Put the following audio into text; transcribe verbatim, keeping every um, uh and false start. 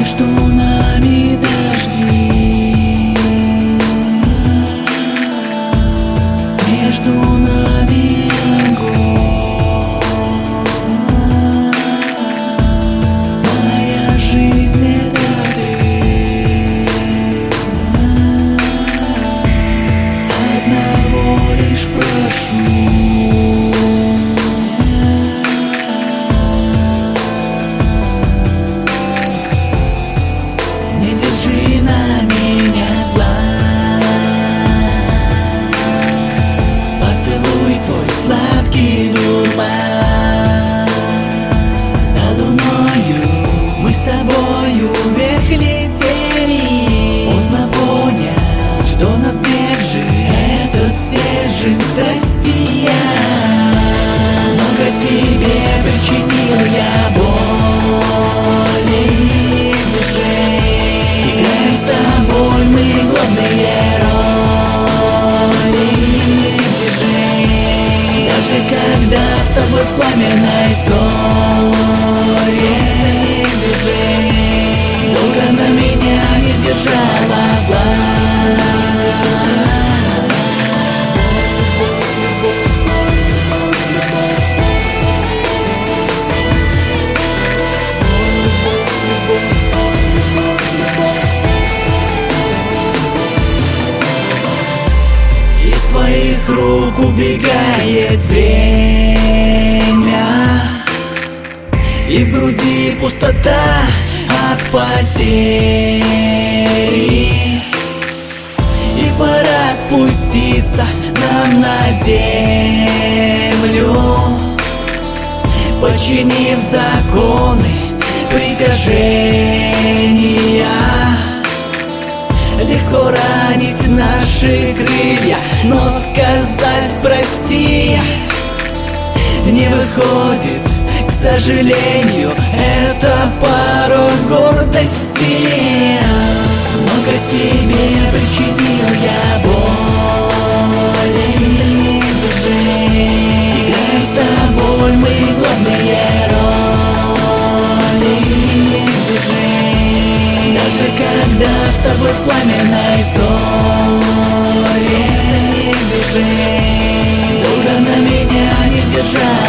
Между нами дожди, между нами огонь. Моя жизнь — это ты, одного лишь прошу. Не держи на меня зла, поцелуй твой сладкий дурман. За луною мы с тобою вверх летели, поздно понял, что нас держит этот стержень страсти. Много тебе причинил я боли, играем с тобой мы главные роли. Держи, даже когда с тобой в пламенной ссоре. Держи, долго на меня не держала зла. Из твоих рук убегает время, и в груди пустота от потери. И пора спуститься нам на землю, подчинив законы притяжения. Легко ранить наши крылья, но сказать прости не выходит, к сожалению, это порог гордости. Много тебе причинил я боли. Держи, играем с тобой мы главные роли. Держи, даже когда с тобой в пламенной ссоре. Держи, долго на меня не держать.